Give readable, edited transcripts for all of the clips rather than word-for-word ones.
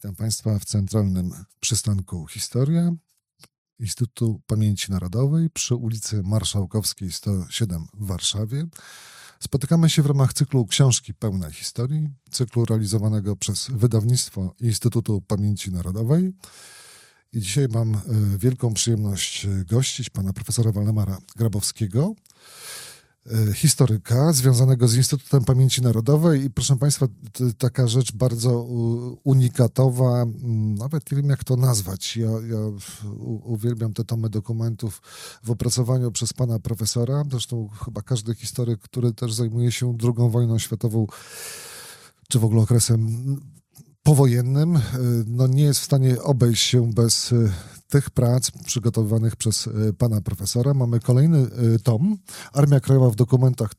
Witam Państwa w centralnym przystanku Historia Instytutu Pamięci Narodowej przy ulicy Marszałkowskiej 107 w Warszawie. Spotykamy się w ramach cyklu Książki pełne historii, cyklu realizowanego przez wydawnictwo Instytutu Pamięci Narodowej. I dzisiaj mam wielką przyjemność gościć pana profesora Waldemara Grabowskiego, historyka związanego z Instytutem Pamięci Narodowej i proszę Państwa, taka rzecz bardzo unikatowa, nawet nie wiem jak to nazwać. Ja uwielbiam te tomy dokumentów w opracowaniu przez pana profesora, zresztą chyba każdy historyk, który też zajmuje się II wojną światową, czy w ogóle okresem powojennym, no nie jest w stanie obejść się bez tych prac przygotowywanych przez pana profesora. Mamy kolejny tom, Armia Krajowa w dokumentach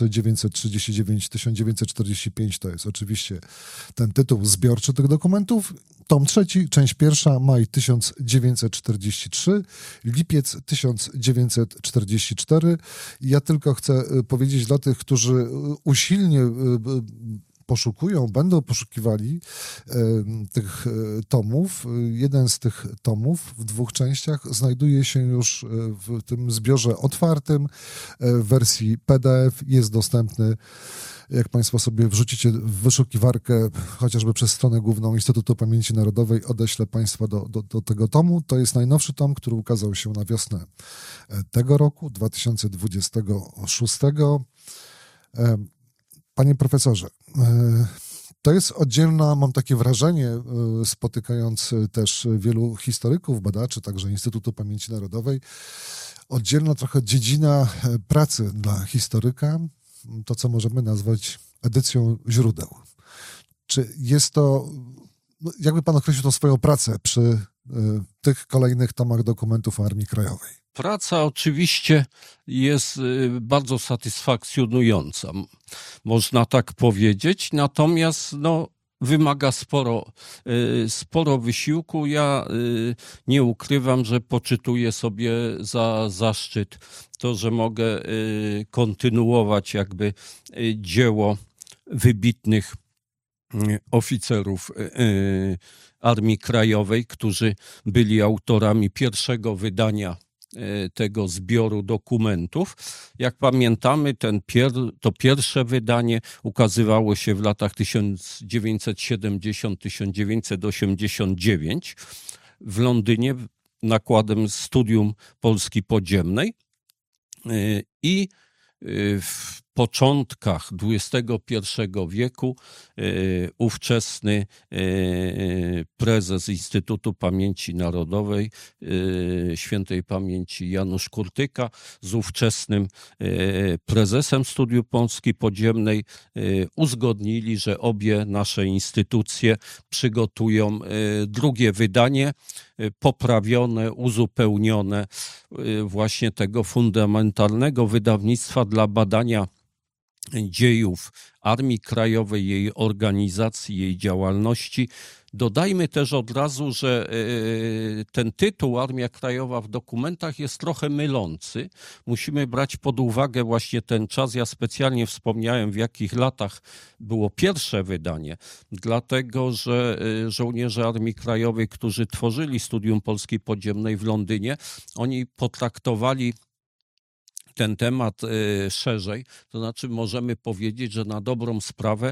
1939-1945, to jest oczywiście ten tytuł zbiorczy tych dokumentów. Tom trzeci, część pierwsza, maj 1943, lipiec 1944. Ja tylko chcę powiedzieć dla tych, którzy usilnie będą poszukiwali tych tomów. Jeden z tych tomów w dwóch częściach znajduje się już w tym zbiorze otwartym w wersji PDF. Jest dostępny, jak Państwo sobie wrzucicie w wyszukiwarkę, chociażby przez stronę główną Instytutu Pamięci Narodowej, odeślę Państwa do tego tomu. To jest najnowszy tom, który ukazał się na wiosnę tego roku, 2026. Panie profesorze, to jest oddzielna, mam takie wrażenie, spotykając też wielu historyków, badaczy, także Instytutu Pamięci Narodowej, oddzielna trochę dziedzina pracy dla historyka, to co możemy nazwać edycją źródeł. Czy jest to, jakby pan określił tą swoją pracę przy tych kolejnych tomach dokumentów o Armii Krajowej? Praca oczywiście jest bardzo satysfakcjonująca, można tak powiedzieć, natomiast wymaga sporo wysiłku. Ja nie ukrywam, że poczytuję sobie za zaszczyt to, że mogę kontynuować jakby dzieło wybitnych oficerów Armii Krajowej, którzy byli autorami pierwszego wydania tego zbioru dokumentów. Jak pamiętamy, to pierwsze wydanie ukazywało się w latach 1970-1989 w Londynie nakładem Studium Polski Podziemnej i w początkach XXI wieku ówczesny prezes Instytutu Pamięci Narodowej, świętej pamięci Janusz Kurtyka, z ówczesnym prezesem Studium Polski Podziemnej uzgodnili, że obie nasze instytucje przygotują drugie wydanie, poprawione, uzupełnione właśnie tego fundamentalnego wydawnictwa dla badania dziejów Armii Krajowej, jej organizacji, jej działalności. Dodajmy też od razu, że ten tytuł Armia Krajowa w dokumentach jest trochę mylący. Musimy brać pod uwagę właśnie ten czas. Ja specjalnie wspomniałem, w jakich latach było pierwsze wydanie, dlatego że żołnierze Armii Krajowej, którzy tworzyli Studium Polski Podziemnej w Londynie, oni potraktowali ten temat szerzej, to znaczy możemy powiedzieć, że na dobrą sprawę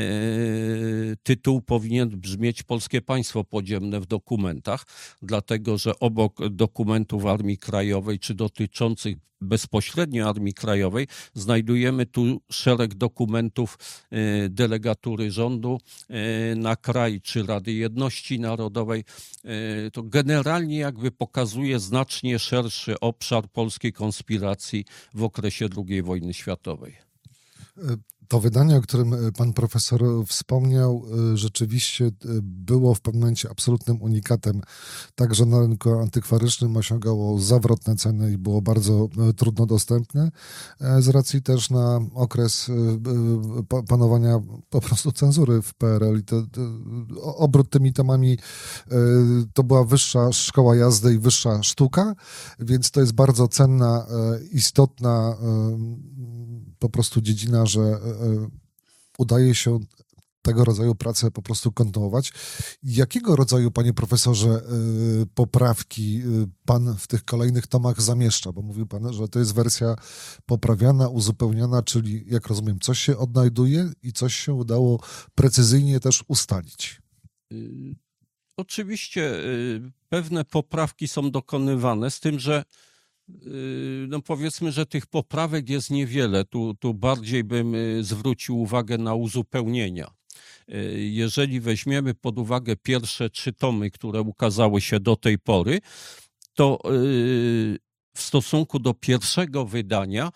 tytuł powinien brzmieć Polskie Państwo Podziemne w dokumentach, dlatego że obok dokumentów Armii Krajowej, czy dotyczących bezpośrednio Armii Krajowej, znajdujemy tu szereg dokumentów delegatury rządu na kraj, czy Rady Jedności Narodowej. To generalnie jakby pokazuje znacznie szerszy obszar polskiej konspiracji w okresie II wojny światowej. To wydanie, o którym pan profesor wspomniał, rzeczywiście było w pewnym momencie absolutnym unikatem. Także na rynku antykwarycznym osiągało zawrotne ceny i było bardzo trudno dostępne z racji też na okres panowania po prostu cenzury w PRL. I obrót tymi tomami to była wyższa szkoła jazdy i wyższa sztuka, więc to jest bardzo cenna, istotna po prostu dziedzina, że udaje się tego rodzaju pracę po prostu kontynuować. Jakiego rodzaju, panie profesorze, poprawki pan w tych kolejnych tomach zamieszcza? Bo mówił pan, że to jest wersja poprawiana, uzupełniana, czyli jak rozumiem, coś się odnajduje i coś się udało precyzyjnie też ustalić. Oczywiście pewne poprawki są dokonywane, z tym, że no powiedzmy, że tych poprawek jest niewiele. Tu bardziej bym zwrócił uwagę na uzupełnienia. Jeżeli weźmiemy pod uwagę pierwsze 3 tomy, które ukazały się do tej pory, to w stosunku do pierwszego wydania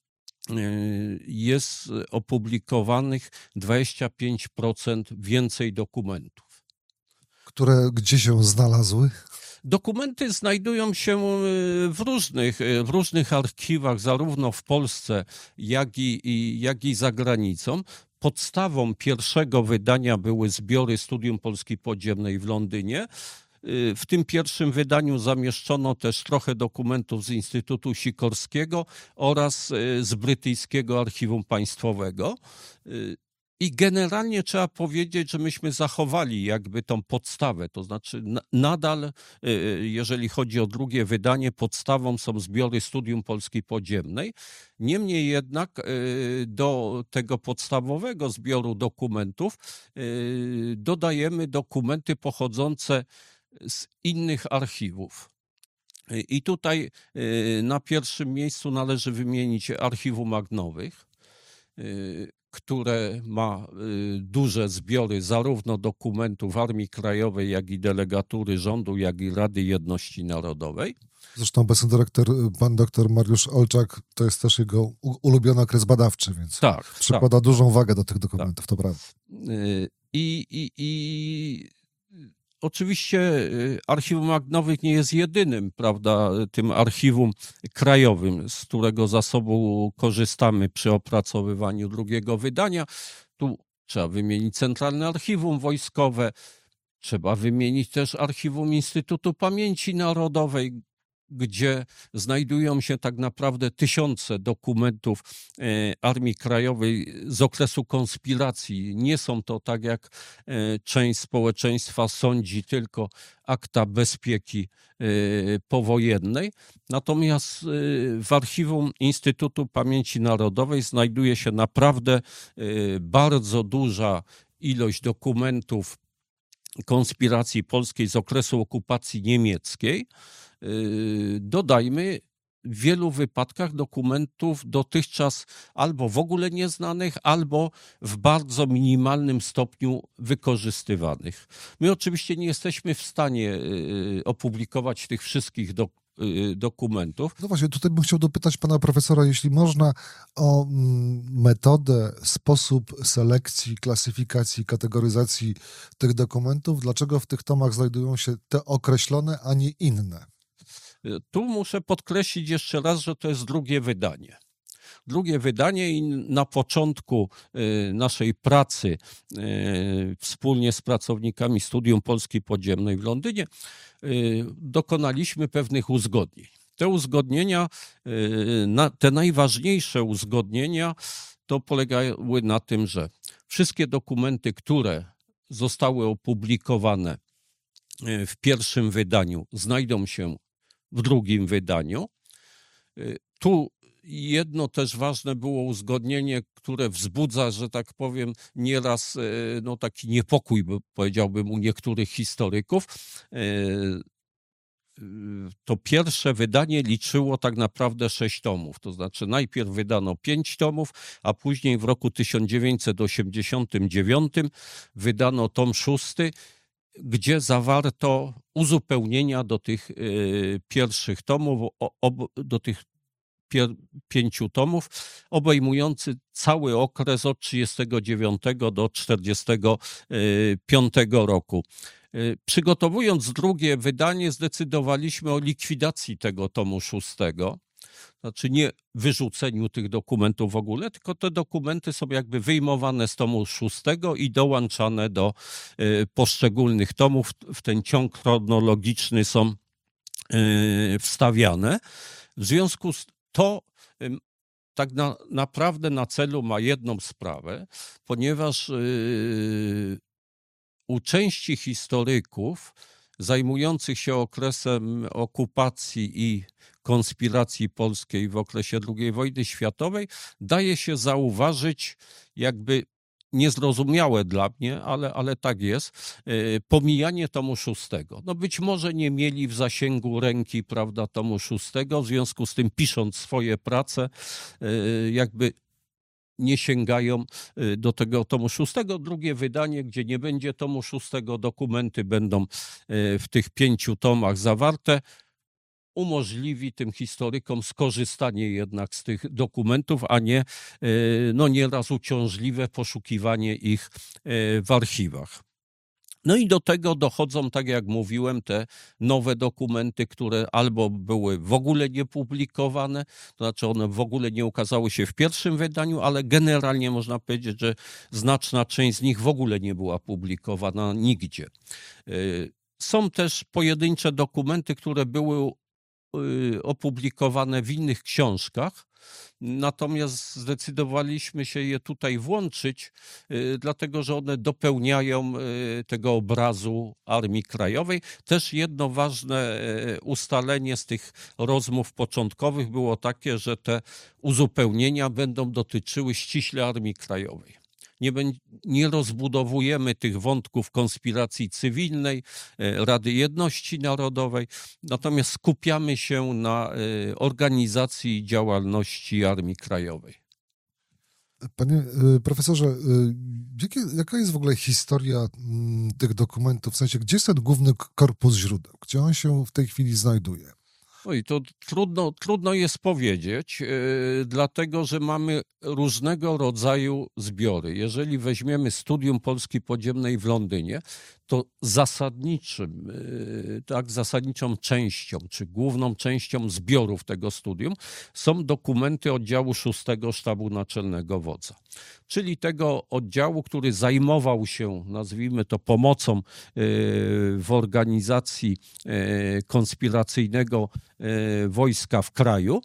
jest opublikowanych 25% więcej dokumentów. Które gdzie się znalazły? Dokumenty znajdują się w różnych archiwach, zarówno w Polsce, jak i za granicą. Podstawą pierwszego wydania były zbiory Studium Polski Podziemnej w Londynie. W tym pierwszym wydaniu zamieszczono też trochę dokumentów z Instytutu Sikorskiego oraz z Brytyjskiego Archiwum Państwowego. I generalnie trzeba powiedzieć, że myśmy zachowali jakby tą podstawę, to znaczy nadal, jeżeli chodzi o drugie wydanie, podstawą są zbiory Studium Polski Podziemnej. Niemniej jednak do tego podstawowego zbioru dokumentów dodajemy dokumenty pochodzące z innych archiwów. I tutaj na pierwszym miejscu należy wymienić Archiwum Magnowych, które ma duże zbiory zarówno dokumentów Armii Krajowej, jak i delegatury rządu, jak i Rady Jedności Narodowej. Zresztą obecny dyrektor, pan doktor Mariusz Olczak, to jest też jego ulubiony okres badawczy, więc przykłada dużą wagę do tych dokumentów, to prawda. Oczywiście Archiwum Magnowych nie jest jedynym, prawda, tym archiwum krajowym, z którego zasobu korzystamy przy opracowywaniu drugiego wydania. Tu trzeba wymienić Centralne Archiwum Wojskowe, trzeba wymienić też Archiwum Instytutu Pamięci Narodowej, gdzie znajdują się tak naprawdę tysiące dokumentów Armii Krajowej z okresu konspiracji. Nie są to, tak jak część społeczeństwa sądzi, tylko akta bezpieki powojennej. Natomiast w Archiwum Instytutu Pamięci Narodowej znajduje się naprawdę bardzo duża ilość dokumentów konspiracji polskiej z okresu okupacji niemieckiej. Dodajmy w wielu wypadkach dokumentów dotychczas albo w ogóle nieznanych, albo w bardzo minimalnym stopniu wykorzystywanych. My oczywiście nie jesteśmy w stanie opublikować tych wszystkich dokumentów. No właśnie, tutaj bym chciał dopytać pana profesora, jeśli można, o metodę, sposób selekcji, klasyfikacji, kategoryzacji tych dokumentów. Dlaczego w tych tomach znajdują się te określone, a nie inne? Tu muszę podkreślić jeszcze raz, że to jest drugie wydanie. Drugie wydanie i na początku naszej pracy wspólnie z pracownikami Studium Polski Podziemnej w Londynie dokonaliśmy pewnych uzgodnień. Te uzgodnienia, te najważniejsze uzgodnienia, to polegały na tym, że wszystkie dokumenty, które zostały opublikowane w pierwszym wydaniu, znajdą się w drugim wydaniu. Tu jedno też ważne było uzgodnienie, które wzbudza, że tak powiem, nieraz no, taki niepokój, powiedziałbym, u niektórych historyków. To pierwsze wydanie liczyło tak naprawdę 6 tomów. To znaczy najpierw wydano 5 tomów, a później w roku 1989 wydano tom 6, gdzie zawarto uzupełnienia do tych pierwszych tomów, do tych 5 tomów, obejmujący cały okres od 1939 do 1945 roku. Przygotowując drugie wydanie, zdecydowaliśmy o likwidacji tego tomu 6. Znaczy nie wyrzuceniu tych dokumentów w ogóle, tylko te dokumenty są jakby wyjmowane z tomu 6 i dołączane do poszczególnych tomów. W ten ciąg chronologiczny są wstawiane. W związku z to tak naprawdę na celu ma jedną sprawę, ponieważ u części historyków zajmujących się okresem okupacji i konspiracji polskiej w okresie II wojny światowej daje się zauważyć jakby niezrozumiałe dla mnie, ale tak jest, pomijanie tomu szóstego. No być może nie mieli w zasięgu ręki, prawda, tomu szóstego, w związku z tym pisząc swoje prace, jakby nie sięgają do tego tomu szóstego. Drugie wydanie, gdzie nie będzie tomu szóstego, dokumenty będą w tych 5 tomach zawarte, umożliwi tym historykom skorzystanie jednak z tych dokumentów, a nie no nieraz uciążliwe poszukiwanie ich w archiwach. No i do tego dochodzą, tak jak mówiłem, te nowe dokumenty, które albo były w ogóle niepublikowane, to znaczy one w ogóle nie ukazały się w pierwszym wydaniu, ale generalnie można powiedzieć, że znaczna część z nich w ogóle nie była publikowana nigdzie. Są też pojedyncze dokumenty, które były opublikowane w innych książkach, natomiast zdecydowaliśmy się je tutaj włączyć, dlatego że one dopełniają tego obrazu Armii Krajowej. Też jedno ważne ustalenie z tych rozmów początkowych było takie, że te uzupełnienia będą dotyczyły ściśle Armii Krajowej. Nie rozbudowujemy tych wątków konspiracji cywilnej, Rady Jedności Narodowej, natomiast skupiamy się na organizacji i działalności Armii Krajowej. Panie profesorze, jaka jest w ogóle historia tych dokumentów? W sensie, gdzie jest ten główny korpus źródeł? Gdzie on się w tej chwili znajduje? Oj, to trudno jest powiedzieć, dlatego że mamy różnego rodzaju zbiory. Jeżeli weźmiemy Studium Polski Podziemnej w Londynie, to zasadniczą częścią, czy główną częścią zbiorów tego studium są dokumenty oddziału 6 Sztabu Naczelnego Wodza. Czyli tego oddziału, który zajmował się, nazwijmy to, pomocą w organizacji konspiracyjnego wojska w kraju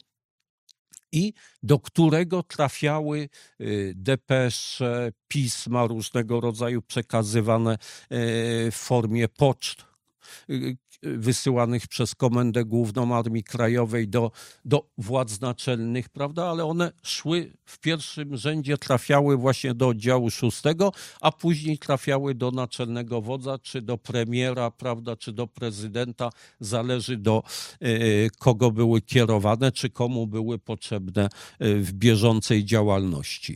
i do którego trafiały depesze, pisma różnego rodzaju przekazywane w formie poczt wysyłanych przez Komendę Główną Armii Krajowej do władz naczelnych, prawda, ale one szły w pierwszym rzędzie, trafiały właśnie do oddziału 6, a później trafiały do naczelnego wodza, czy do premiera, prawda, czy do prezydenta, zależy do kogo były kierowane, czy komu były potrzebne w bieżącej działalności.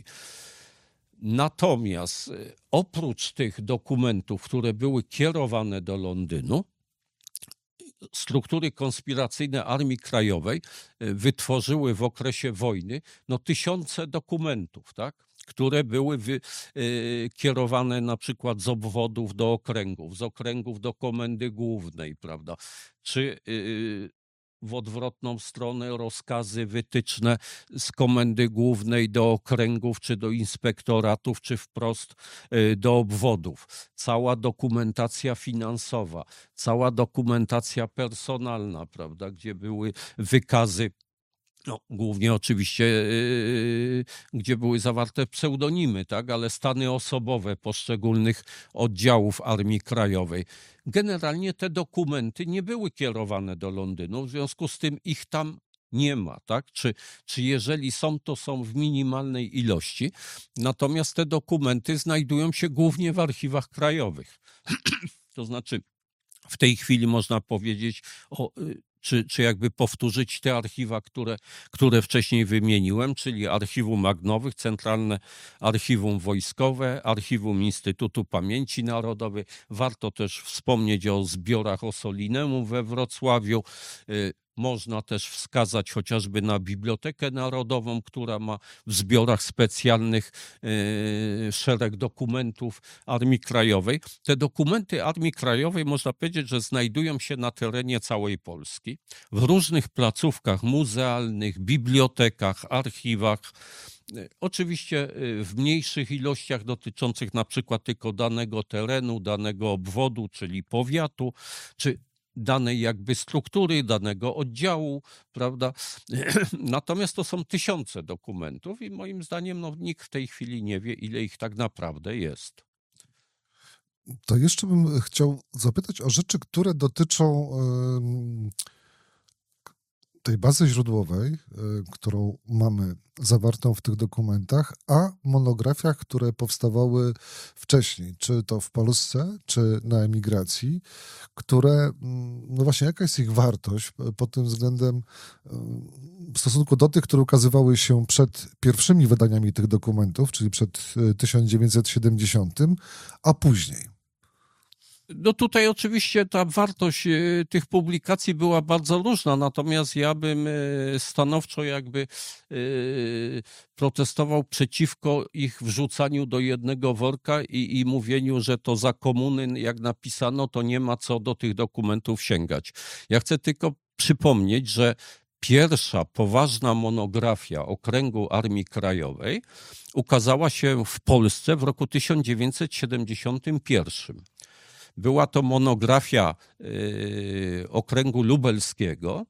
Natomiast oprócz tych dokumentów, które były kierowane do Londynu, struktury konspiracyjne Armii Krajowej wytworzyły w okresie wojny tysiące dokumentów, tak, które były kierowane na przykład z obwodów do okręgów, z okręgów do Komendy Głównej, prawda, czy w odwrotną stronę rozkazy, wytyczne z Komendy Głównej do okręgów, czy do inspektoratów, czy wprost do obwodów. Cała dokumentacja finansowa, cała dokumentacja personalna, prawda, gdzie były wykazy, głównie oczywiście, gdzie były zawarte pseudonimy, tak, ale stany osobowe poszczególnych oddziałów Armii Krajowej. Generalnie te dokumenty nie były kierowane do Londynu, w związku z tym ich tam nie ma, tak? Czy jeżeli są, to są w minimalnej ilości. Natomiast te dokumenty znajdują się głównie w archiwach krajowych. To znaczy, w tej chwili można powiedzieć czy jakby powtórzyć te archiwa, które wcześniej wymieniłem, czyli Archiwum Magnowych, Centralne Archiwum Wojskowe, Archiwum Instytutu Pamięci Narodowej. Warto też wspomnieć o zbiorach Ossolineum we Wrocławiu. Można też wskazać chociażby na Bibliotekę Narodową, która ma w zbiorach specjalnych szereg dokumentów Armii Krajowej. Te dokumenty Armii Krajowej można powiedzieć, że znajdują się na terenie całej Polski, w różnych placówkach muzealnych, bibliotekach, archiwach. Oczywiście w mniejszych ilościach dotyczących na przykład tylko danego terenu, danego obwodu, czyli powiatu, czy danej jakby struktury, danego oddziału, prawda? Natomiast to są tysiące dokumentów i moim zdaniem nikt w tej chwili nie wie, ile ich tak naprawdę jest. To jeszcze bym chciał zapytać o rzeczy, które dotyczą tej bazy źródłowej, którą mamy zawartą w tych dokumentach, a monografiach, które powstawały wcześniej, czy to w Polsce, czy na emigracji, które, no właśnie, jaka jest ich wartość pod tym względem w stosunku do tych, które ukazywały się przed pierwszymi wydaniami tych dokumentów, czyli przed 1970, a później? No tutaj oczywiście ta wartość tych publikacji była bardzo różna, natomiast ja bym stanowczo jakby protestował przeciwko ich wrzucaniu do jednego worka i mówieniu, że to za komuny jak napisano, to nie ma co do tych dokumentów sięgać. Ja chcę tylko przypomnieć, że pierwsza poważna monografia Okręgu Armii Krajowej ukazała się w Polsce w roku 1971. Była to monografia Okręgu Lubelskiego.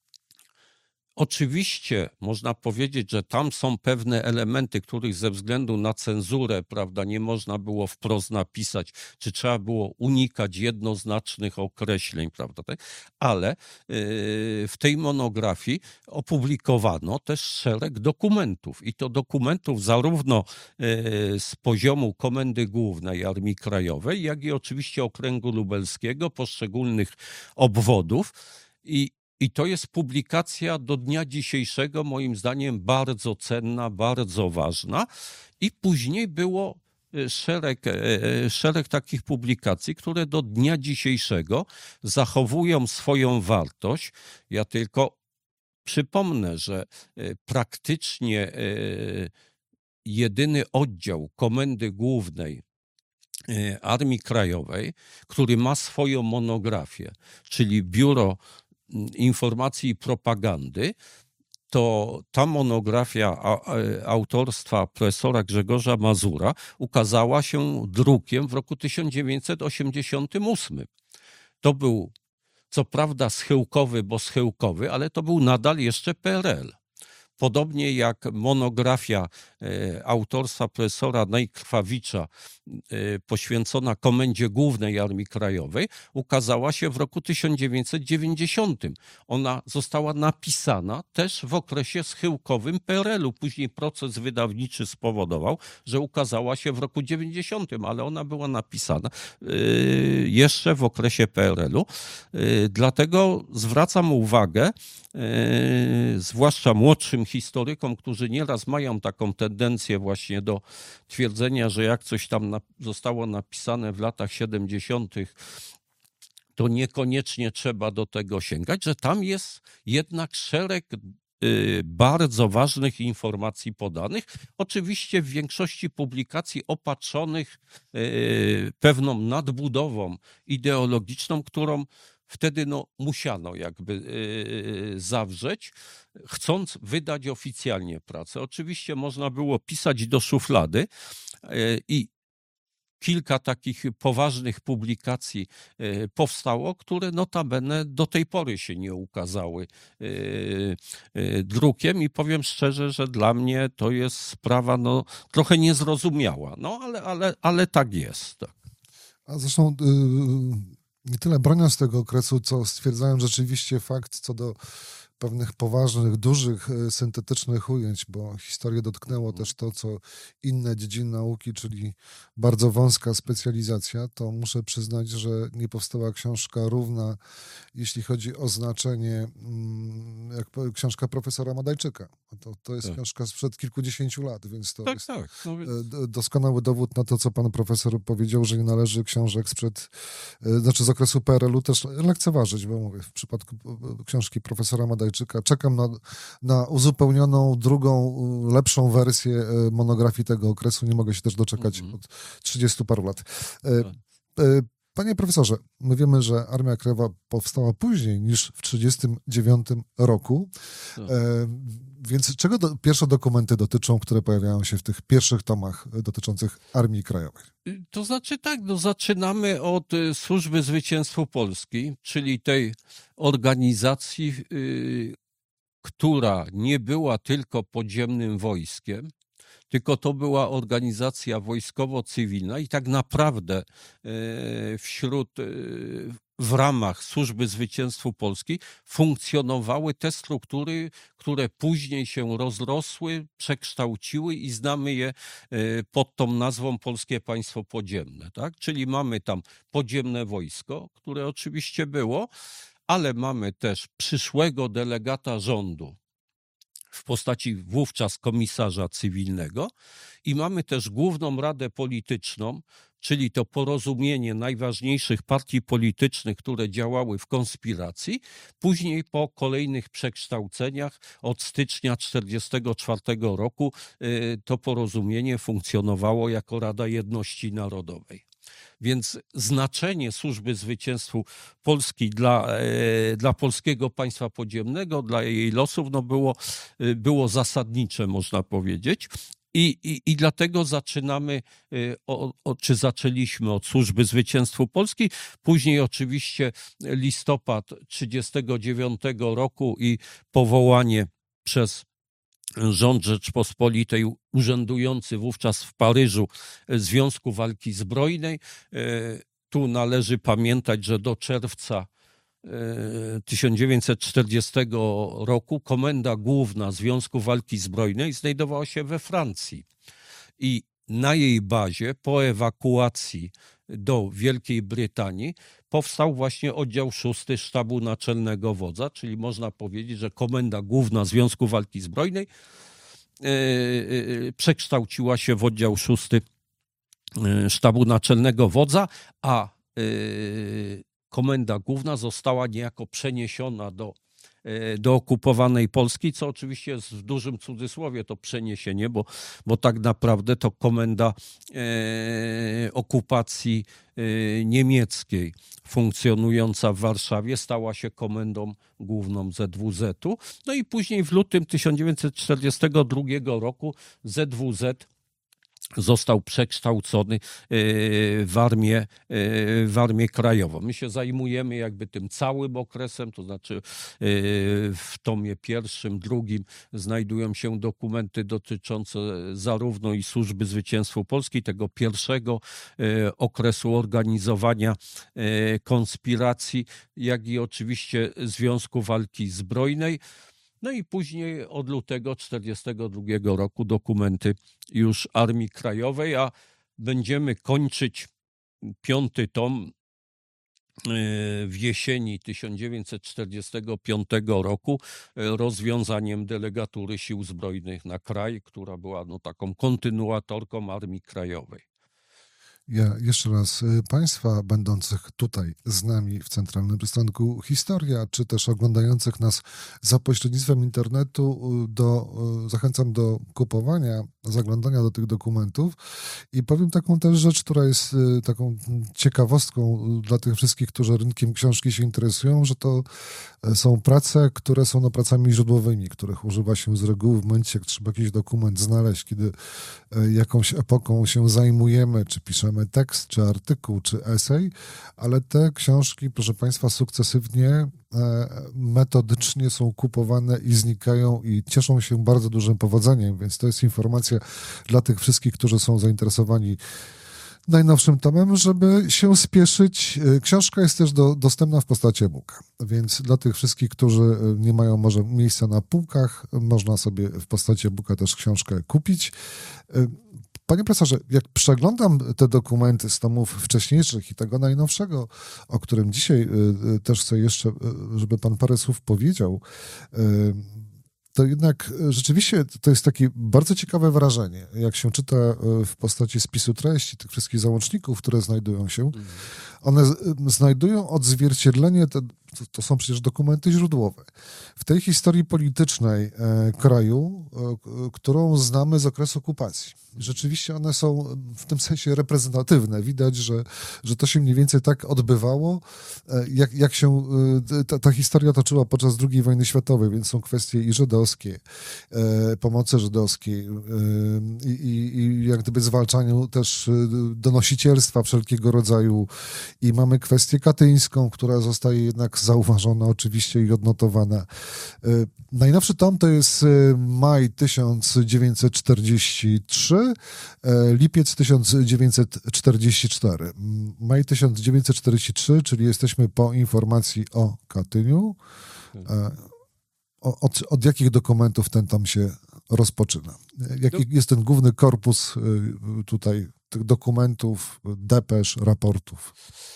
Oczywiście można powiedzieć, że tam są pewne elementy, których ze względu na cenzurę, prawda, nie można było wprost napisać, czy trzeba było unikać jednoznacznych określeń, prawda, tak? Ale w tej monografii opublikowano też szereg dokumentów i to dokumentów zarówno z poziomu Komendy Głównej Armii Krajowej, jak i oczywiście Okręgu Lubelskiego, poszczególnych obwodów i to jest publikacja do dnia dzisiejszego, moim zdaniem, bardzo cenna, bardzo ważna. I później było szereg takich publikacji, które do dnia dzisiejszego zachowują swoją wartość. Ja tylko przypomnę, że praktycznie jedyny oddział Komendy Głównej Armii Krajowej, który ma swoją monografię, czyli Biuro Informacji i Propagandy, to ta monografia autorstwa profesora Grzegorza Mazura ukazała się drukiem w roku 1988. To był co prawda schyłkowy, bo schyłkowy, ale to był nadal jeszcze PRL. Podobnie jak monografia autorstwa profesora Najkrwawicza poświęcona Komendzie Głównej Armii Krajowej ukazała się w roku 1990. Ona została napisana też w okresie schyłkowym PRL-u. Później proces wydawniczy spowodował, że ukazała się w roku 90, ale ona była napisana jeszcze w okresie PRL-u. Dlatego zwracam uwagę, zwłaszcza młodszym historykom, którzy nieraz mają taką tendencję właśnie do twierdzenia, że jak coś tam zostało napisane w latach 70., to niekoniecznie trzeba do tego sięgać, że tam jest jednak szereg bardzo ważnych informacji podanych. Oczywiście w większości publikacji opatrzonych pewną nadbudową ideologiczną, którą wtedy musiano jakby zawrzeć, chcąc wydać oficjalnie pracę. Oczywiście można było pisać do szuflady i kilka takich poważnych publikacji powstało, które notabene do tej pory się nie ukazały drukiem i powiem szczerze, że dla mnie to jest sprawa trochę niezrozumiała, ale tak jest. Tak. A zresztą nie tyle broniąc tego okresu, co stwierdzałem rzeczywiście fakt co do pewnych poważnych, dużych, syntetycznych ujęć, bo historię dotknęło też to, co inne dziedziny nauki, czyli bardzo wąska specjalizacja, to muszę przyznać, że nie powstała książka równa, jeśli chodzi o znaczenie, jak książka profesora Madajczyka. To jest książka sprzed kilkudziesięciu lat, więc to jest doskonały dowód na to, co pan profesor powiedział, że nie należy książek z okresu PRL-u też lekceważyć, bo mówię, w przypadku książki profesora Madajczyka czekam na uzupełnioną, drugą, lepszą wersję monografii tego okresu. Nie mogę się też doczekać od 30 paru lat. Panie profesorze, my wiemy, że Armia Krajowa powstała później niż w 1939 roku, więc czego pierwsze dokumenty dotyczą, które pojawiają się w tych pierwszych tomach dotyczących Armii Krajowej? To znaczy tak, zaczynamy od Służby Zwycięstwu Polski, czyli tej organizacji, która nie była tylko podziemnym wojskiem, tylko to była organizacja wojskowo-cywilna i tak naprawdę w ramach Służby Zwycięstwu Polski funkcjonowały te struktury, które później się rozrosły, przekształciły i znamy je pod tą nazwą Polskie Państwo Podziemne. Tak? Czyli mamy tam podziemne wojsko, które oczywiście było, ale mamy też przyszłego delegata rządu w postaci wówczas komisarza cywilnego i mamy też Główną Radę Polityczną, czyli to porozumienie najważniejszych partii politycznych, które działały w konspiracji. Później po kolejnych przekształceniach od stycznia 1944 roku to porozumienie funkcjonowało jako Rada Jedności Narodowej. Więc znaczenie Służby Zwycięstwu Polski dla polskiego państwa podziemnego, dla jej losów, było zasadnicze, można powiedzieć. I dlatego zaczęliśmy od Służby Zwycięstwu Polski, później oczywiście listopad 1939 roku i powołanie przez rząd Rzeczpospolitej urzędujący wówczas w Paryżu Związku Walki Zbrojnej. Tu należy pamiętać, że do czerwca 1940 roku Komenda Główna Związku Walki Zbrojnej znajdowała się we Francji i na jej bazie po ewakuacji do Wielkiej Brytanii powstał właśnie oddział 6 Sztabu Naczelnego Wodza, czyli można powiedzieć, że Komenda Główna Związku Walki Zbrojnej przekształciła się w oddział 6 Sztabu Naczelnego Wodza, a Komenda Główna została niejako przeniesiona do okupowanej Polski, co oczywiście jest w dużym cudzysłowie to przeniesienie, bo tak naprawdę to komenda okupacji niemieckiej funkcjonująca w Warszawie stała się komendą główną ZWZ-u. No i później w lutym 1942 roku ZWZ został przekształcony w Armię Krajową. My się zajmujemy jakby tym całym okresem, to znaczy w tomie pierwszym, drugim znajdują się dokumenty dotyczące zarówno i Służby Zwycięstwu Polski, tego pierwszego okresu organizowania konspiracji, jak i oczywiście Związku Walki Zbrojnej. No i później od lutego 1942 roku dokumenty już Armii Krajowej, a będziemy kończyć 5. tom w jesieni 1945 roku rozwiązaniem delegatury Sił Zbrojnych na kraj, która była taką kontynuatorką Armii Krajowej. Ja jeszcze raz Państwa będących tutaj z nami w Centralnym Przystanku Historia, czy też oglądających nas za pośrednictwem internetu, zachęcam do kupowania, zaglądania do tych dokumentów i powiem taką też rzecz, która jest taką ciekawostką dla tych wszystkich, którzy rynkiem książki się interesują, że to są prace, które są pracami źródłowymi, których używa się z reguły w momencie, jak trzeba jakiś dokument znaleźć, kiedy jakąś epoką się zajmujemy, czy piszemy tekst, czy artykuł, czy esej, ale te książki, proszę Państwa, sukcesywnie, metodycznie są kupowane i znikają i cieszą się bardzo dużym powodzeniem, więc to jest informacja dla tych wszystkich, którzy są zainteresowani najnowszym tomem, żeby się spieszyć. Książka jest też dostępna w postaci e-booka, więc dla tych wszystkich, którzy nie mają może miejsca na półkach, można sobie w postaci e-booka też książkę kupić. Panie profesorze, jak przeglądam te dokumenty z tomów wcześniejszych i tego najnowszego, o którym dzisiaj też chcę jeszcze, żeby pan parę słów powiedział, to jednak rzeczywiście to jest takie bardzo ciekawe wrażenie, jak się czyta w postaci spisu treści tych wszystkich załączników, które znajdują się. One znajdują odzwierciedlenie, To są przecież dokumenty źródłowe. W tej historii politycznej kraju, którą znamy z okresu okupacji. Rzeczywiście one są w tym sensie reprezentatywne. Widać, że to się mniej więcej tak odbywało, jak się ta historia toczyła podczas II wojny światowej, więc są kwestie i żydowskie, pomocy żydowskiej i jak gdyby zwalczaniu też donosicielstwa wszelkiego rodzaju. I mamy kwestię katyńską, która zostaje jednak zauważona oczywiście i odnotowana. Najnowszy tom to jest maj 1943, lipiec 1944. Maj 1943, czyli jesteśmy po informacji o Katyniu. Od jakich dokumentów ten tom się rozpoczyna? Jaki jest ten główny korpus tutaj tych dokumentów, depesz, raportów?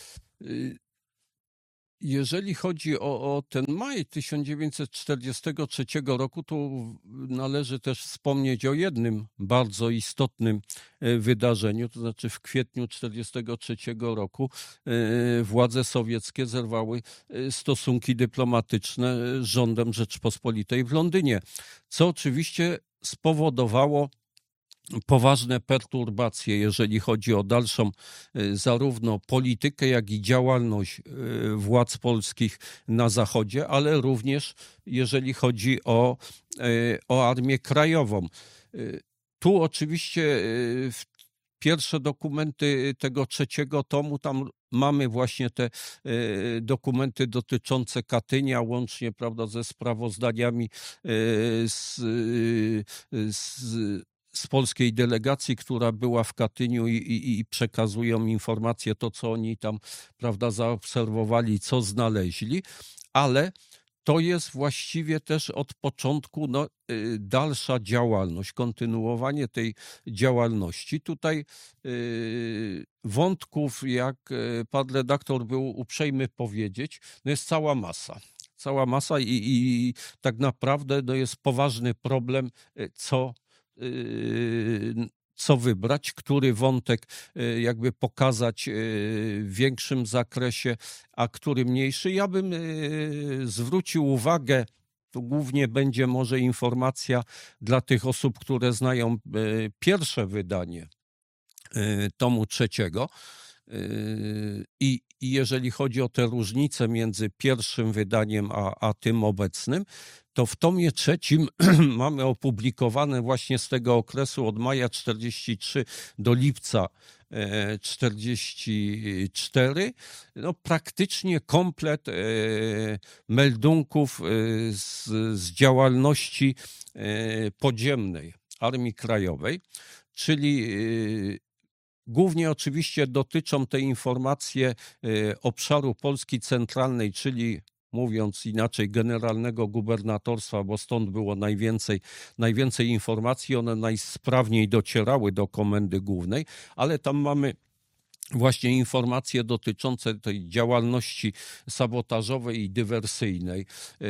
Jeżeli chodzi o ten maj 1943 roku, to należy też wspomnieć o jednym bardzo istotnym wydarzeniu, to znaczy w kwietniu 1943 roku władze sowieckie zerwały stosunki dyplomatyczne z rządem Rzeczpospolitej w Londynie, co oczywiście spowodowało poważne perturbacje, jeżeli chodzi o dalszą zarówno politykę, jak i działalność władz polskich na Zachodzie, ale również jeżeli chodzi o Armię Krajową. Tu oczywiście pierwsze dokumenty tego trzeciego tomu, tam mamy właśnie te dokumenty dotyczące Katynia, łącznie, prawda, ze sprawozdaniami z polskiej delegacji, która była w Katyniu i przekazują informacje, to co oni tam, prawda, zaobserwowali, co znaleźli, ale to jest właściwie też od początku dalsza działalność, kontynuowanie tej działalności. Tutaj wątków, jak pan redaktor był uprzejmy powiedzieć, jest cała masa. Cała masa i tak naprawdę jest poważny problem, co wybrać, który wątek jakby pokazać w większym zakresie, a który mniejszy. Ja bym zwrócił uwagę, to głównie będzie może informacja dla tych osób, które znają pierwsze wydanie tomu trzeciego. I jeżeli chodzi o te różnice między pierwszym wydaniem a tym obecnym, to w tomie trzecim mamy opublikowane właśnie z tego okresu od maja 43 do lipca 44, praktycznie komplet meldunków z działalności podziemnej Armii Krajowej, czyli głównie oczywiście dotyczą te informacje obszaru Polski Centralnej, czyli mówiąc inaczej generalnego gubernatorstwa, bo stąd było najwięcej informacji, one najsprawniej docierały do Komendy Głównej, ale tam mamy właśnie informacje dotyczące tej działalności sabotażowej i dywersyjnej,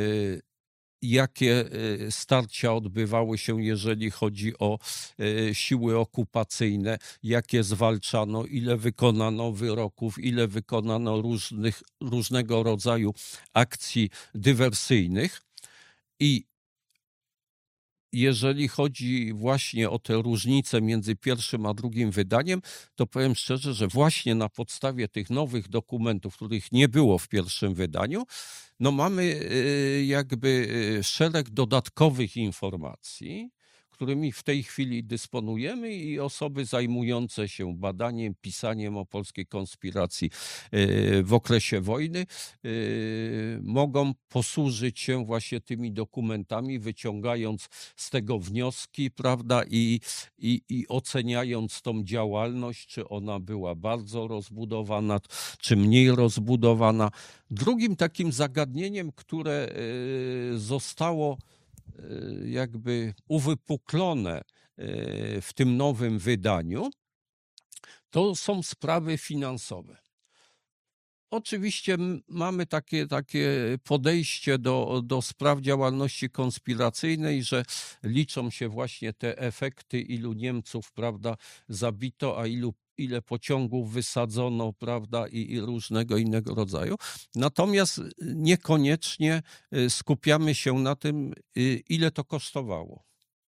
jakie starcia odbywały się, jeżeli chodzi o siły okupacyjne, jakie zwalczano, ile wykonano wyroków, ile wykonano różnego rodzaju akcji dywersyjnych. I jeżeli chodzi właśnie o te różnice między pierwszym a drugim wydaniem, to powiem szczerze, że właśnie na podstawie tych nowych dokumentów, których nie było w pierwszym wydaniu, mamy jakby szereg dodatkowych informacji, którymi w tej chwili dysponujemy i osoby zajmujące się badaniem, pisaniem o polskiej konspiracji w okresie wojny mogą posłużyć się właśnie tymi dokumentami, wyciągając z tego wnioski, prawda, i oceniając tą działalność, czy ona była bardzo rozbudowana, czy mniej rozbudowana. Drugim takim zagadnieniem, które zostało jakby uwypuklone w tym nowym wydaniu, to są sprawy finansowe. Oczywiście mamy takie podejście do spraw działalności konspiracyjnej, że liczą się właśnie te efekty, ilu Niemców, prawda, zabito, a ilu ile pociągów wysadzono, prawda, i różnego innego rodzaju. Natomiast niekoniecznie skupiamy się na tym, ile to kosztowało.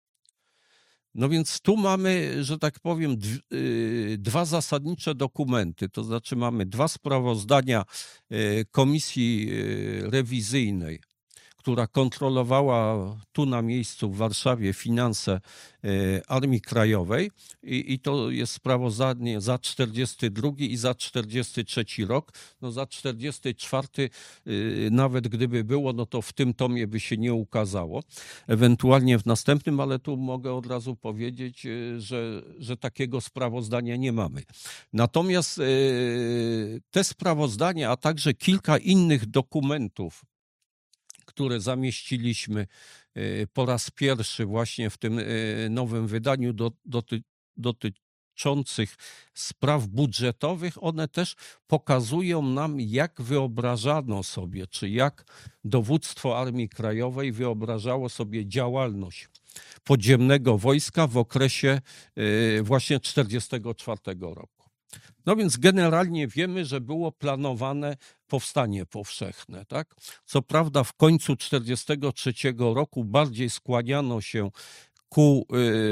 No więc tu mamy, że tak powiem, dwa zasadnicze dokumenty, to znaczy mamy dwa sprawozdania komisji rewizyjnej, która kontrolowała tu na miejscu w Warszawie finanse Armii Krajowej i to jest sprawozdanie za 42 i za 43 rok. No za 44 nawet gdyby było, no to w tym tomie by się nie ukazało. Ewentualnie w następnym, ale tu mogę od razu powiedzieć, że takiego sprawozdania nie mamy. Natomiast te sprawozdania, a także kilka innych dokumentów, które zamieściliśmy po raz pierwszy właśnie w tym nowym wydaniu dotyczących spraw budżetowych, one też pokazują nam, jak wyobrażano sobie, czy jak dowództwo Armii Krajowej wyobrażało sobie działalność podziemnego wojska w okresie właśnie 1944 roku. No więc generalnie wiemy, że było planowane powstanie powszechne. Tak? Co prawda w końcu 1943 roku bardziej skłaniano się ku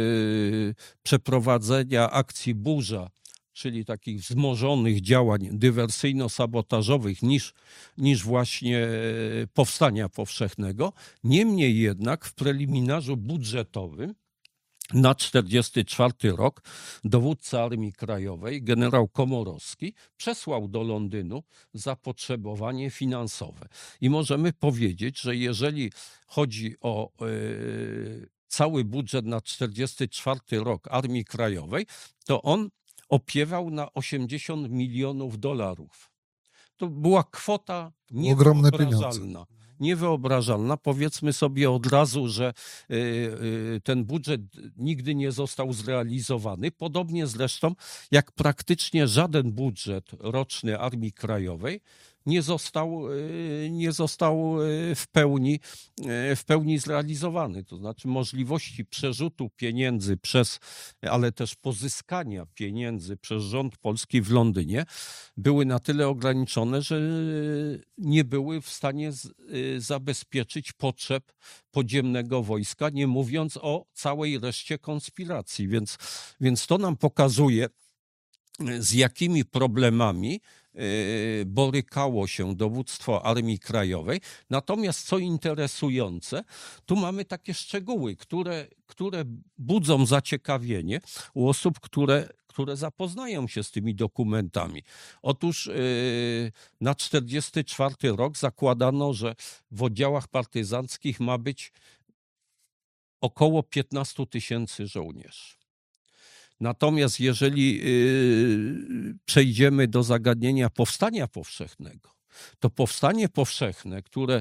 przeprowadzenia akcji Burza, czyli takich wzmożonych działań dywersyjno-sabotażowych niż właśnie powstania powszechnego. Niemniej jednak w preliminarzu budżetowym na 1944 rok dowódca Armii Krajowej, generał Komorowski, przesłał do Londynu zapotrzebowanie finansowe. I możemy powiedzieć, że jeżeli chodzi o cały budżet na 1944 rok Armii Krajowej, to on opiewał na $80 milionów. To była kwota niewyobrażalna. Niewyobrażalna. Powiedzmy sobie od razu, że ten budżet nigdy nie został zrealizowany. Podobnie zresztą jak praktycznie żaden budżet roczny Armii Krajowej nie został w pełni zrealizowany. To znaczy możliwości przerzutu pieniędzy ale też pozyskania pieniędzy przez rząd polski w Londynie były na tyle ograniczone, że nie były w stanie zabezpieczyć potrzeb podziemnego wojska, nie mówiąc o całej reszcie konspiracji. Więc to nam pokazuje, z jakimi problemami borykało się dowództwo Armii Krajowej. Natomiast co interesujące, tu mamy takie szczegóły, które budzą zaciekawienie u osób, które zapoznają się z tymi dokumentami. Otóż na 1944 rok zakładano, że w oddziałach partyzanckich ma być około 15 000 żołnierzy. Natomiast jeżeli przejdziemy do zagadnienia powstania powszechnego, to powstanie powszechne, które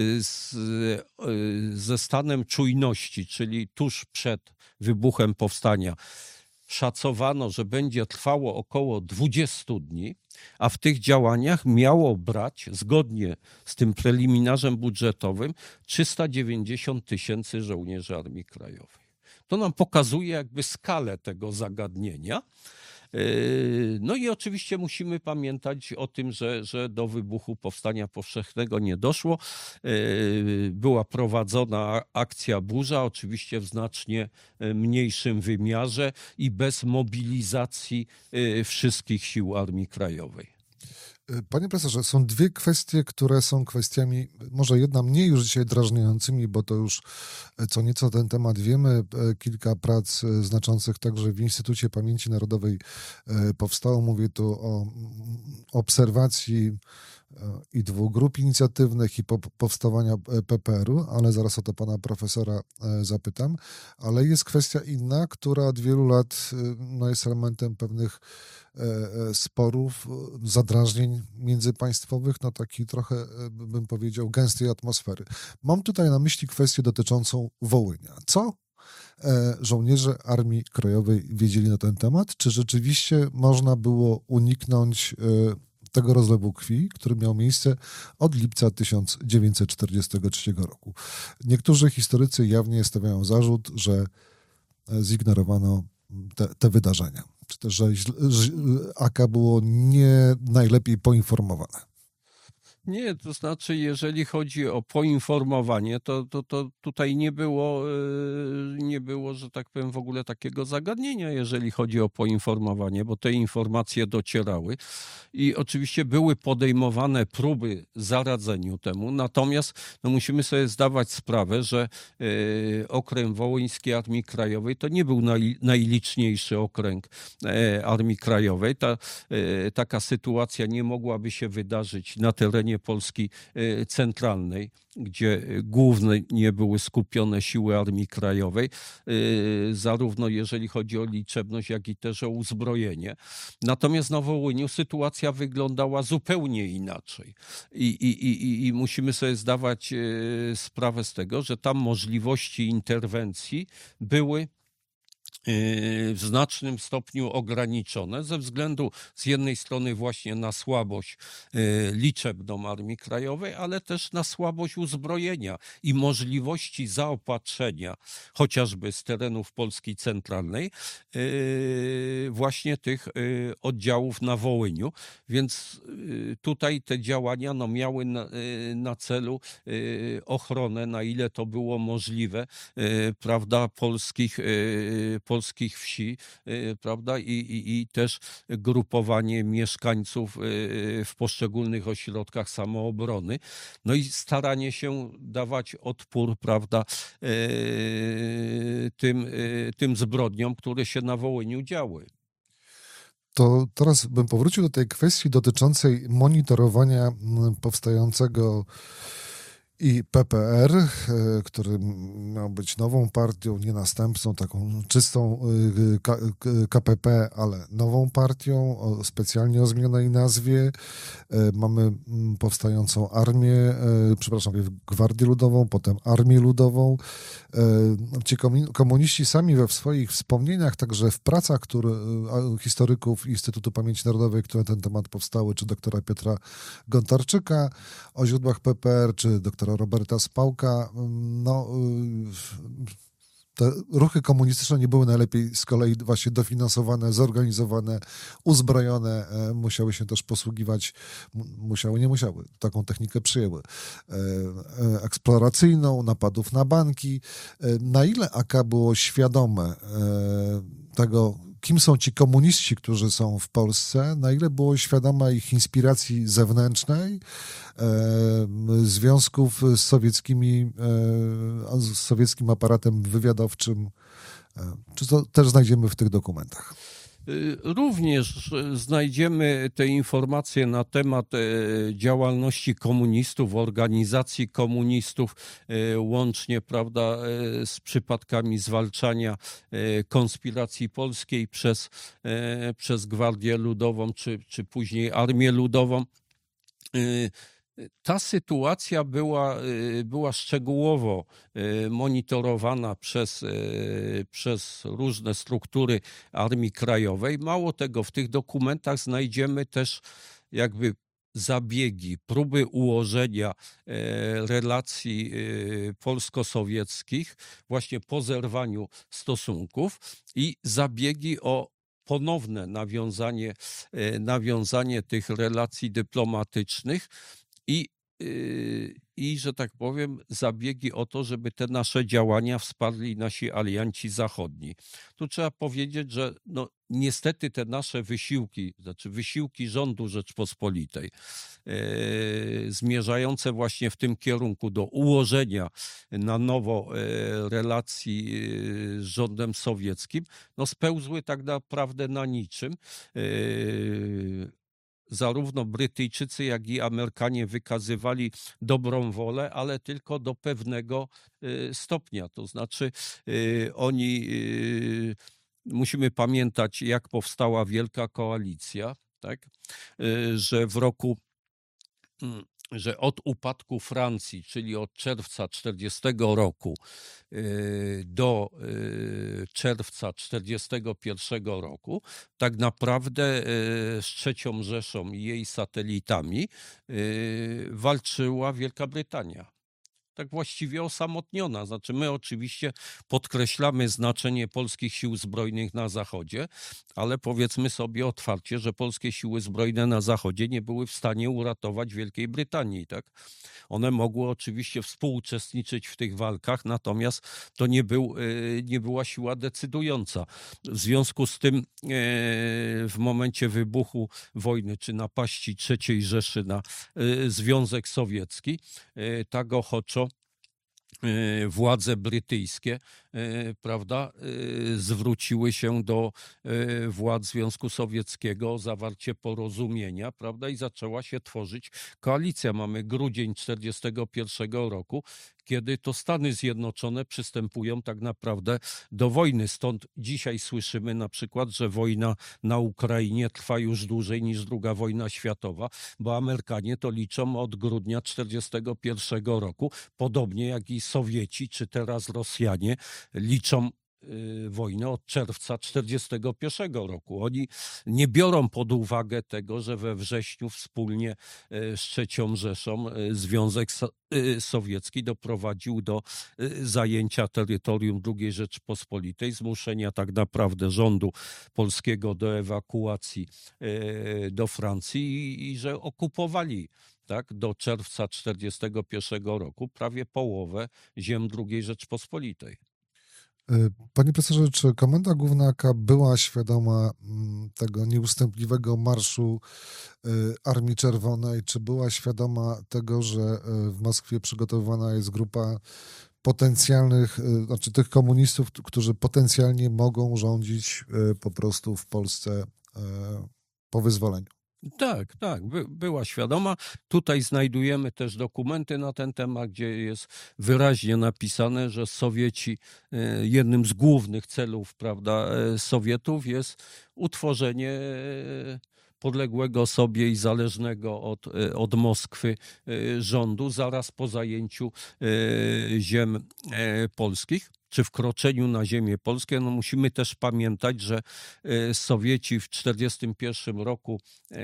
ze stanem czujności, czyli tuż przed wybuchem powstania, szacowano, że będzie trwało około 20 dni, a w tych działaniach miało brać, zgodnie z tym preliminarzem budżetowym, 390 000 żołnierzy Armii Krajowej. To nam pokazuje jakby skalę tego zagadnienia. No i oczywiście musimy pamiętać o tym, że do wybuchu powstania powszechnego nie doszło. Była prowadzona akcja Burza, oczywiście w znacznie mniejszym wymiarze i bez mobilizacji wszystkich sił Armii Krajowej. Panie profesorze, są dwie kwestie, które są kwestiami, może jedna mniej już dzisiaj drażniącymi, bo to już co nieco ten temat wiemy. Kilka prac znaczących także w Instytucie Pamięci Narodowej powstało. Mówię tu o obserwacji i dwóch grup inicjatywnych i powstawania PPR-u, ale zaraz o to pana profesora zapytam. Ale jest kwestia inna, która od wielu lat jest elementem pewnych sporów, zadrażnień międzypaństwowych, takiej trochę, bym powiedział, gęstej atmosfery. Mam tutaj na myśli kwestię dotyczącą Wołynia. Co żołnierze Armii Krajowej wiedzieli na ten temat? Czy rzeczywiście można było uniknąć tego rozlewu krwi, który miał miejsce od lipca 1943 roku? Niektórzy historycy jawnie stawiają zarzut, że zignorowano te wydarzenia. czy też, że AK było nie najlepiej poinformowane? Nie, to znaczy, jeżeli chodzi o poinformowanie, to tutaj nie było, że tak powiem, w ogóle takiego zagadnienia, jeżeli chodzi o poinformowanie, bo te informacje docierały i oczywiście były podejmowane próby zaradzeniu temu, natomiast no, musimy sobie zdawać sprawę, że okręg wołyński Armii Krajowej to nie był najliczniejszy okręg Armii Krajowej. Taka sytuacja nie mogłaby się wydarzyć na terenie Polski centralnej, gdzie głównie były skupione siły Armii Krajowej, zarówno jeżeli chodzi o liczebność, jak i też o uzbrojenie. Natomiast na Wołyniu sytuacja wyglądała zupełnie inaczej. I musimy sobie zdawać sprawę z tego, że tam możliwości interwencji były w znacznym stopniu ograniczone ze względu z jednej strony właśnie na słabość liczebną Armii Krajowej, ale też na słabość uzbrojenia i możliwości zaopatrzenia chociażby z terenów Polski centralnej właśnie tych oddziałów na Wołyniu. Więc tutaj te działania no, miały na celu ochronę, na ile to było możliwe, prawda, polskich wsi, prawda, i też grupowanie mieszkańców w poszczególnych ośrodkach samoobrony, no i staranie się dawać odpór, prawda, tym zbrodniom, które się na Wołyniu działy. To teraz bym powrócił do tej kwestii dotyczącej monitorowania powstającego i PPR, który miał być nową partią, nie następcą, taką czystą KPP, ale nową partią, specjalnie o zmienionej nazwie. Mamy powstającą armię, przepraszam, Gwardię Ludową, potem Armię Ludową. Ci komuniści sami we swoich wspomnieniach, także w pracach historyków Instytutu Pamięci Narodowej, które na ten temat powstały, czy doktora Piotra Gontarczyka o źródłach PPR, czy doktora Roberta Spałka, no te ruchy komunistyczne nie były najlepiej z kolei właśnie dofinansowane, zorganizowane, uzbrojone, musiały się też posługiwać, nie musiały, taką technikę przyjęły, eksploracyjną, napadów na banki. Na ile AK było świadome tego, kim są ci komuniści, którzy są w Polsce, na ile było świadoma ich inspiracji zewnętrznej, związków z sowieckim aparatem wywiadowczym, czy to też znajdziemy w tych dokumentach? Również znajdziemy te informacje na temat działalności komunistów, organizacji komunistów, łącznie, prawda, z przypadkami zwalczania konspiracji polskiej przez Gwardię Ludową, czy później Armię Ludową. Ta sytuacja była szczegółowo monitorowana przez różne struktury Armii Krajowej. Mało tego, w tych dokumentach znajdziemy też jakby zabiegi, próby ułożenia relacji polsko-sowieckich właśnie po zerwaniu stosunków i zabiegi o ponowne nawiązanie tych relacji dyplomatycznych i, że tak powiem, zabiegi o to, żeby te nasze działania wsparli nasi alianci zachodni. Tu trzeba powiedzieć, że no, niestety te nasze wysiłki, znaczy wysiłki rządu Rzeczpospolitej, zmierzające właśnie w tym kierunku do ułożenia na nowo relacji z rządem sowieckim, no spełzły tak naprawdę na niczym. Zarówno Brytyjczycy, jak i Amerykanie wykazywali dobrą wolę, ale tylko do pewnego stopnia. To znaczy oni, musimy pamiętać, jak powstała Wielka Koalicja, tak? Że od upadku Francji, czyli od czerwca 1940 roku do czerwca 1941 roku, tak naprawdę z III Rzeszą i jej satelitami walczyła Wielka Brytania. tak właściwie osamotniona. Znaczy my oczywiście podkreślamy znaczenie polskich sił zbrojnych na Zachodzie, ale powiedzmy sobie otwarcie, że polskie siły zbrojne na Zachodzie nie były w stanie uratować Wielkiej Brytanii, tak? One mogły oczywiście współuczestniczyć w tych walkach, natomiast to nie była siła decydująca. W związku z tym w momencie wybuchu wojny czy napaści III Rzeszy na Związek Sowiecki, tak ochoczo władze brytyjskie, prawda, zwróciły się do władz Związku Sowieckiego o zawarcie porozumienia, prawda, i zaczęła się tworzyć koalicja. Mamy grudzień 1941 roku, kiedy to Stany Zjednoczone przystępują tak naprawdę do wojny. Stąd dzisiaj słyszymy na przykład, że wojna na Ukrainie trwa już dłużej niż II wojna światowa, bo Amerykanie to liczą od grudnia 1941 roku, podobnie jak i Sowieci, czy teraz Rosjanie liczą wojnę od czerwca 1941 roku. Oni nie biorą pod uwagę tego, że we wrześniu wspólnie z III Rzeszą Związek Sowiecki doprowadził do zajęcia terytorium II Rzeczpospolitej, zmuszenia tak naprawdę rządu polskiego do ewakuacji do Francji i że okupowali, tak, do czerwca 1941 roku prawie połowę ziem II Rzeczpospolitej. Panie profesorze, czy Komenda Główna AK była świadoma tego nieustępliwego marszu Armii Czerwonej? Czy była świadoma tego, że w Moskwie przygotowywana jest grupa potencjalnych, znaczy tych komunistów, którzy potencjalnie mogą rządzić po prostu w Polsce po wyzwoleniu? Tak, była świadoma. Tutaj znajdujemy też dokumenty na ten temat, gdzie jest wyraźnie napisane, że Sowieci, jednym z głównych celów, prawda, Sowietów jest utworzenie podległego sobie i zależnego od Moskwy rządu zaraz po zajęciu ziem polskich, czy wkroczeniu na ziemię polskie. No musimy też pamiętać, że Sowieci w 1941 roku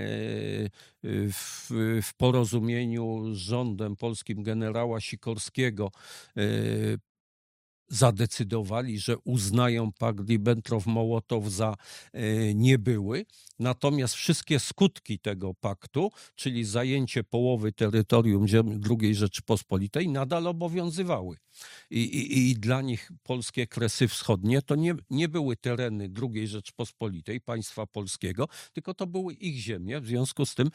w porozumieniu z rządem polskim generała Sikorskiego zadecydowali, że uznają pakt Ribbentrop-Mołotow za niebyły, natomiast wszystkie skutki tego paktu, czyli zajęcie połowy terytorium II Rzeczypospolitej, nadal obowiązywały. I dla nich polskie Kresy Wschodnie to nie były tereny II Rzeczypospolitej, państwa polskiego, tylko to były ich ziemie. W związku z tym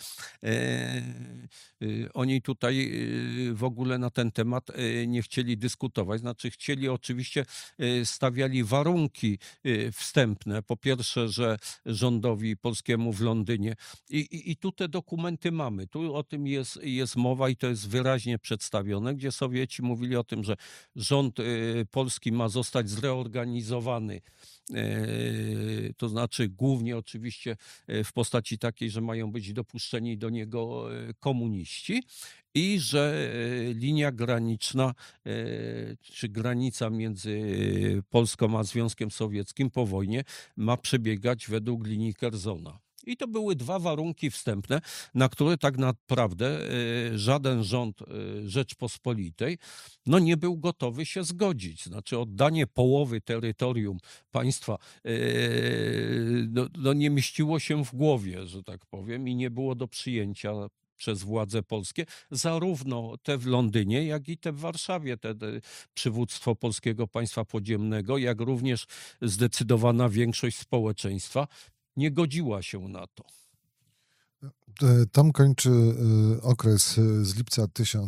oni tutaj w ogóle na ten temat nie chcieli dyskutować. Znaczy chcieli oczywiście, stawiali warunki wstępne. Po pierwsze, że rządowi polskiemu w Londynie i tu te dokumenty mamy. Tu o tym jest mowa i to jest wyraźnie przedstawione, gdzie Sowieci mówili o tym, że rząd polski ma zostać zreorganizowany, to znaczy głównie oczywiście w postaci takiej, że mają być dopuszczeni do niego komuniści i że linia graniczna, czy granica między Polską a Związkiem Sowieckim po wojnie ma przebiegać według linii Kerzona. I to były dwa warunki wstępne, na które tak naprawdę żaden rząd Rzeczpospolitej nie był gotowy się zgodzić. Znaczy oddanie połowy terytorium państwa nie mieściło się w głowie, że tak powiem, i nie było do przyjęcia przez władze polskie, zarówno te w Londynie, jak i te w Warszawie, te przywództwo polskiego państwa podziemnego, jak również zdecydowana większość społeczeństwa nie godziła się na to. Tom kończy okres z lipca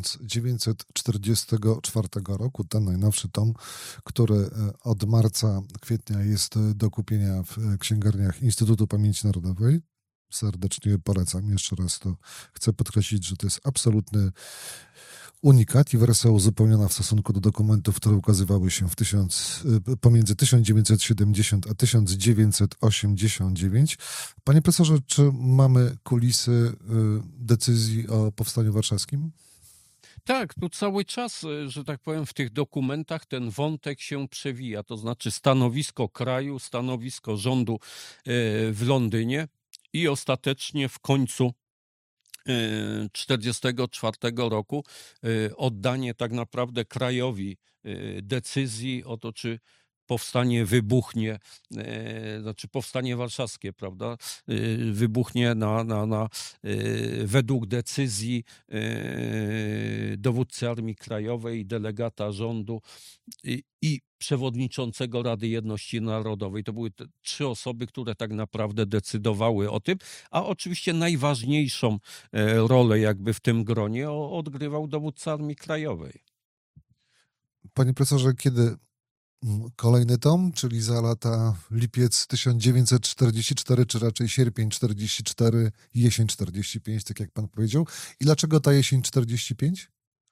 1944 roku, ten najnowszy tom, który od marca, kwietnia jest do kupienia w księgarniach Instytutu Pamięci Narodowej. Serdecznie polecam. Jeszcze raz to chcę podkreślić, że to jest absolutny unikat i wersja uzupełniona w stosunku do dokumentów, które ukazywały się pomiędzy 1970 a 1989. Panie profesorze, czy mamy kulisy decyzji o Powstaniu Warszawskim? Tak, tu cały czas, że tak powiem, w tych dokumentach ten wątek się przewija, to znaczy stanowisko kraju, stanowisko rządu w Londynie i ostatecznie w końcu 1944 roku oddanie tak naprawdę krajowi decyzji o to, czy powstanie wybuchnie, znaczy powstanie warszawskie, prawda, wybuchnie według decyzji dowódcy Armii Krajowej, delegata rządu i przewodniczącego Rady Jedności Narodowej. To były te 3 osoby, które tak naprawdę decydowały o tym, a oczywiście najważniejszą rolę jakby w tym gronie odgrywał dowódca Armii Krajowej. Panie profesorze, kiedy kolejny tom, czyli za lata lipiec 1944, czy raczej sierpień 44, jesień 45, tak jak pan powiedział. I dlaczego ta jesień 45?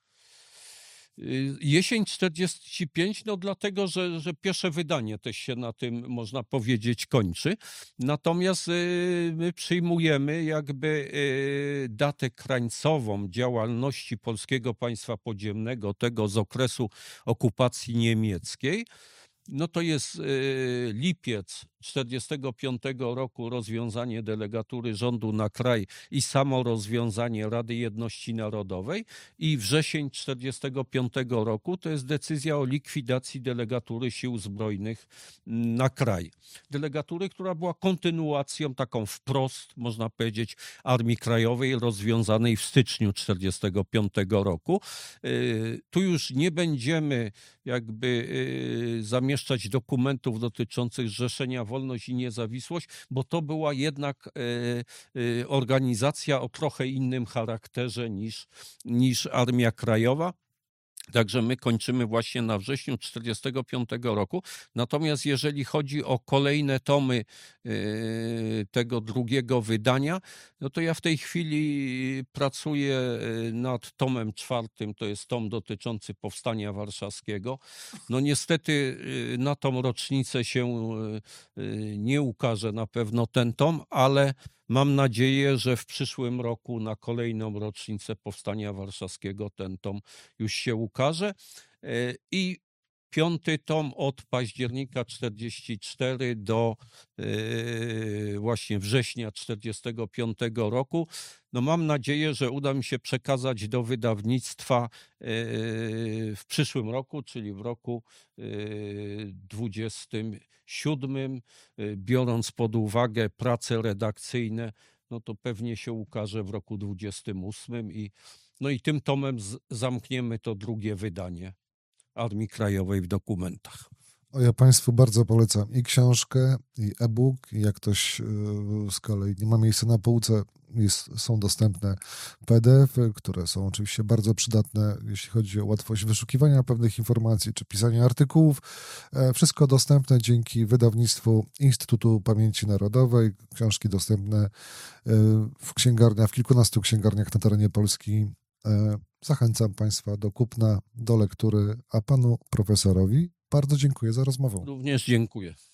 Jesień 45, no dlatego, że pierwsze wydanie też się na tym, można powiedzieć, kończy. Natomiast my przyjmujemy jakby datę krańcową działalności Polskiego Państwa Podziemnego, tego z okresu okupacji niemieckiej. No to jest lipiec 45 roku, rozwiązanie delegatury rządu na kraj i samo rozwiązanie Rady Jedności Narodowej, i wrzesień 45 roku to jest decyzja o likwidacji delegatury Sił Zbrojnych na kraj. Delegatury, która była kontynuacją taką wprost, można powiedzieć, Armii Krajowej rozwiązanej w styczniu 45 roku. Tu już nie będziemy jakby zamieszczać dokumentów dotyczących Zrzeszenia Wolność i Niezawisłość, bo to była jednak organizacja o trochę innym charakterze niż Armia Krajowa. Także my kończymy właśnie na wrześniu 45 roku. Natomiast jeżeli chodzi o kolejne tomy tego drugiego wydania, no to ja w tej chwili pracuję nad tomem 4. To jest tom dotyczący Powstania Warszawskiego. No niestety na tą rocznicę się nie ukaże na pewno ten tom, ale mam nadzieję, że w przyszłym roku na kolejną rocznicę Powstania Warszawskiego ten tom już się ukaże. I 5. tom od października 44 do właśnie września 45 roku. No mam nadzieję, że uda mi się przekazać do wydawnictwa w przyszłym roku, czyli w roku 27, biorąc pod uwagę prace redakcyjne, no to pewnie się ukaże w roku 28 i tym tomem zamkniemy to drugie wydanie Armii Krajowej w dokumentach. Ja Państwu bardzo polecam i książkę, i e-book. I jak ktoś z kolei nie ma miejsca na półce, są dostępne PDF-y, które są oczywiście bardzo przydatne, jeśli chodzi o łatwość wyszukiwania pewnych informacji czy pisania artykułów. Wszystko dostępne dzięki wydawnictwu Instytutu Pamięci Narodowej. Książki dostępne w kilkunastu księgarniach na terenie Polski. Zachęcam Państwa do kupna, do lektury, a panu profesorowi bardzo dziękuję za rozmowę. Również dziękuję.